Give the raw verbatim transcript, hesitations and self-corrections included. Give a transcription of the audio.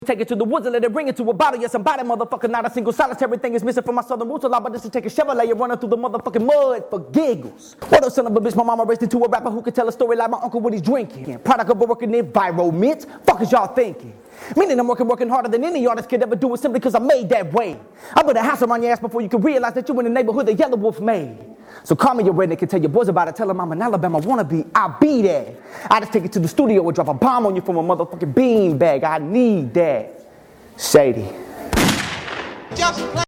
Take it to the woods and let it bring it to a bottle. Yes, I'm body, motherfucker. Not a single solitary thing is missing from my southern roots. A lot, but just to take a Chevrolet and running through the motherfucking mud for giggles. What up, son of a bitch? My mama raised into a rapper who could tell a story like my uncle when he's drinking. Product of a working environment. Fuck is y'all thinking? Meaning I'm working, working harder than any artist could ever do it simply because I'm made that way. I put a house around your ass before you can realize that you in the neighborhood the yellow wolf made. So call me your redneck and tell your boys about it. Tell them I'm an Alabama wannabe. I'll be there. I just take it to the studio and drop a bomb on you from a motherfucking bean bag. I need that. Shady. Just